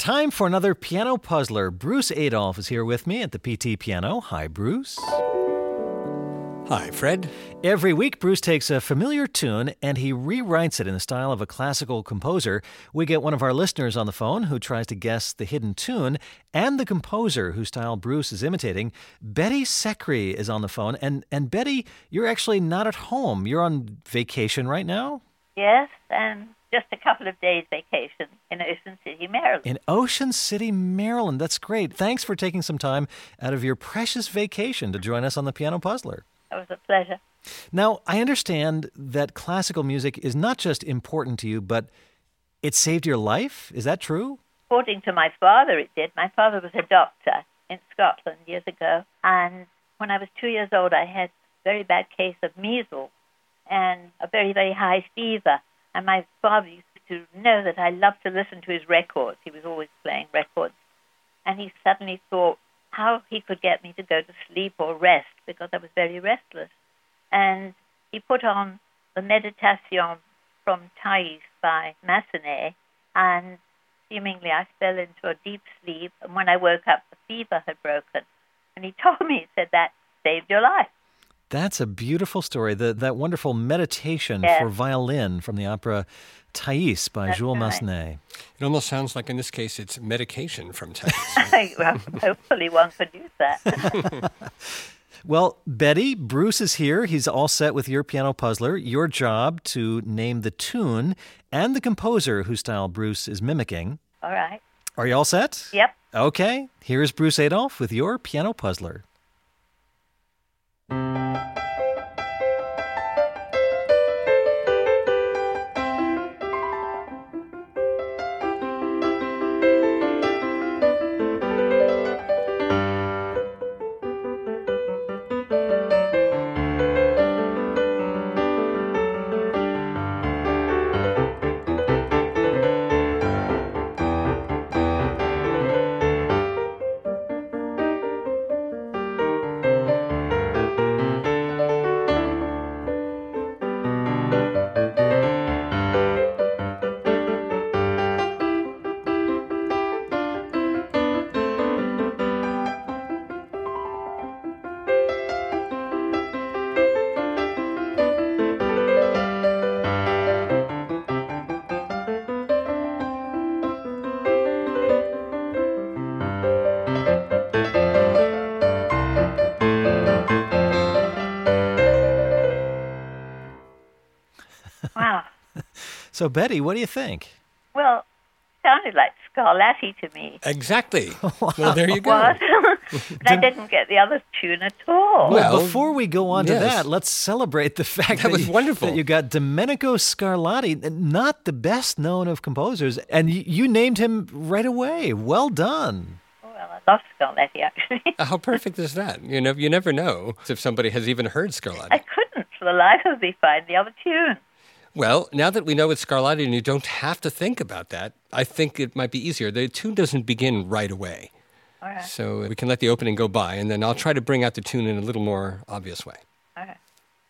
time for another piano puzzler. Bruce Adolphe is here with me at the PT Piano. Hi, Bruce. Hi, Fred. Every week, Bruce takes a familiar tune and he rewrites it in the style of a classical composer. We get one of our listeners on the phone who tries to guess the hidden tune and the composer whose style Bruce is imitating. Betty Secri is on the phone. And Betty, you're actually not at home. You're on vacation right now? Yes, and just a couple of days vacation in Ocean City, Maryland. In Ocean City, Maryland. That's great. Thanks for taking some time out of your precious vacation to join us on the Piano Puzzler. It was a pleasure. Now, I understand that classical music is not just important to you, but it saved your life. Is that true? According to my father, it did. My father was a doctor in Scotland years ago, and when I was 2 years old, I had a very bad case of measles and a very, very high fever. And my father used to know that I loved to listen to his records. He was always playing records. And he suddenly thought how he could get me to go to sleep or rest because I was very restless. And he put on the Meditation from Thais by Massenet, and seemingly I fell into a deep sleep. And when I woke up, the fever had broken. And he told me, he said, that saved your life. That's a beautiful story. That wonderful meditation for violin from the opera Thais by Jules Massenet. It almost sounds like, in this case, it's medication from Thais. Well, hopefully one could use that. Well, Betty, Bruce is here. He's all set with your piano puzzler. Your job to name the tune and the composer whose style Bruce is mimicking. All right. Are you all set? Yep. Okay. Here's Bruce Adolphe with your piano puzzler. Wow. So, Betty, what do you think? Well, it sounded like Scarlatti to me. Exactly. Well, there you go. What? But I didn't get the other tune at all. Well, before we go on to that, let's celebrate the fact that, was wonderful. That you got Domenico Scarlatti, not the best known of composers, and you named him right away. Well done. Well, I love Scarlatti, actually. How perfect is that? You never know if somebody has even heard Scarlatti. I couldn't, for the life of me, find the other tune. Well, now that we know it's Scarlatti and you don't have to think about that, I think it might be easier. The tune doesn't begin right away. All right. So we can let the opening go by, and then I'll try to bring out the tune in a little more obvious way. All right.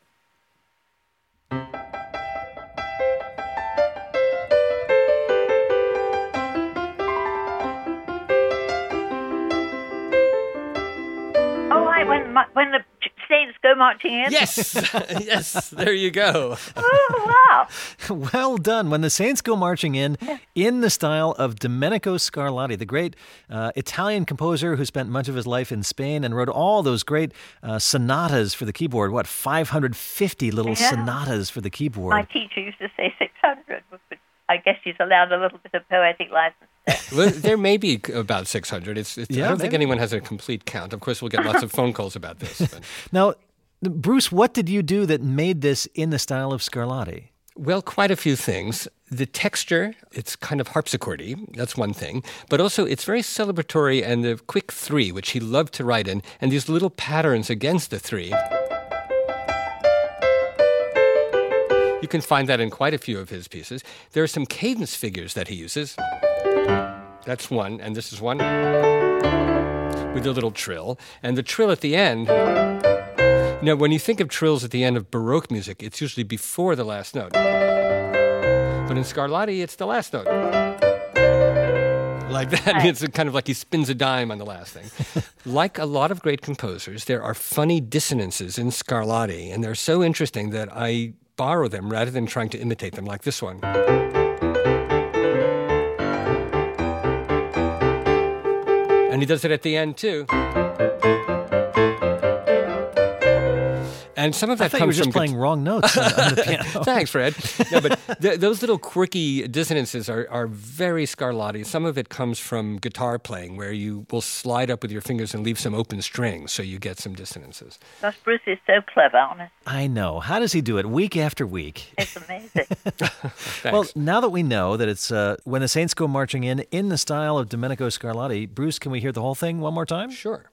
When the Saints go marching in? Yes, yes, there you go. Oh, wow. Well done. When the Saints go marching in the style of Domenico Scarlatti, the great Italian composer who spent much of his life in Spain and wrote all those great sonatas for the keyboard. 550 little sonatas for the keyboard. My teacher used to say 600, but I guess she's allowed a little bit of poetic license there. Well, there may be about 600. I don't think anyone has a complete count. Of course, we'll get lots of phone calls about this. But. Now, Bruce, what did you do that made this in the style of Scarlatti? Well, quite a few things. The texture, it's kind of harpsichordy. That's one thing. But also, it's very celebratory, and the quick three, which he loved to write in, and these little patterns against the three. You can find that in quite a few of his pieces. There are some cadence figures that he uses. That's one, and this is one with a little trill. And the trill at the end, when you think of trills at the end of Baroque music, it's usually before the last note. But in Scarlatti, it's the last note. like that. Right. It's kind of like he spins a dime on the last thing. Like a lot of great composers, there are funny dissonances in Scarlatti, and they're so interesting that I borrow them rather than trying to imitate them, like this one. And he does it at the end, too. And some of that I thought comes you were just from playing wrong notes on the piano. Thanks, Fred. No, but those little quirky dissonances are very Scarlatti. Some of it comes from guitar playing, where you will slide up with your fingers and leave some open strings, so you get some dissonances. Gosh, Bruce is so clever, honestly. I know. How does he do it week after week? It's amazing. Thanks. Well, now that we know that it's When the Saints Go Marching In the style of Domenico Scarlatti, Bruce, can we hear the whole thing one more time? Sure.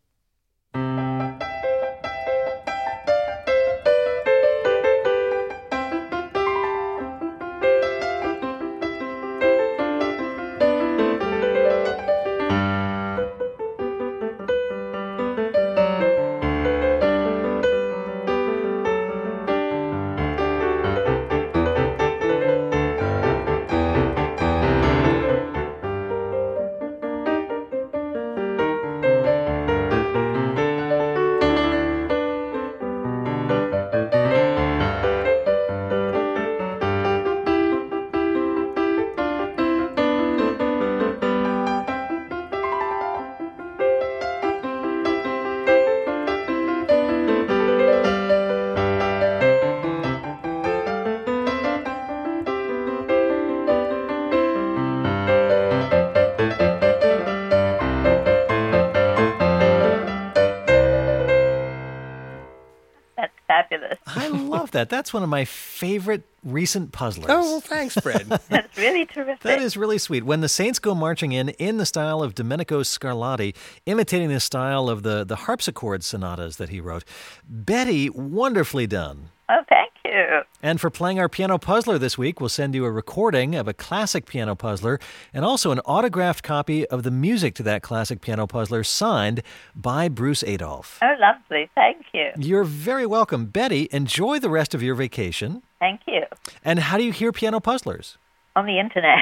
That's fabulous. I love that. That's one of my favorite recent puzzlers. Oh, well, thanks, Fred. That's really terrific. That is really sweet. When the Saints Go Marching In the style of Domenico Scarlatti, imitating the style of the harpsichord sonatas that he wrote. Betty, wonderfully done. Oh, thank you. And for playing our piano puzzler this week, we'll send you a recording of a classic piano puzzler and also an autographed copy of the music to that classic piano puzzler signed by Bruce Adolphe. Oh, lovely. Thank you. You're very welcome. Betty, enjoy the rest of your vacation. Thank you. And how do you hear piano puzzlers? On the internet.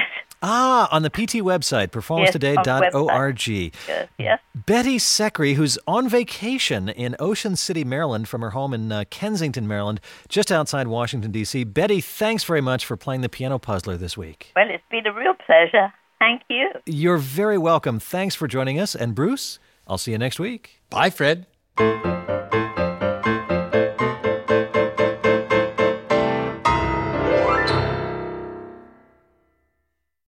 On the PT website, performancetoday.org. Yes. Betty Secri, who's on vacation in Ocean City, Maryland, from her home in Kensington, Maryland, just outside Washington, D.C. Betty, thanks very much for playing the piano puzzler this week. Well, it's been a real pleasure. Thank you. You're very welcome. Thanks for joining us. And Bruce, I'll see you next week. Bye, Fred.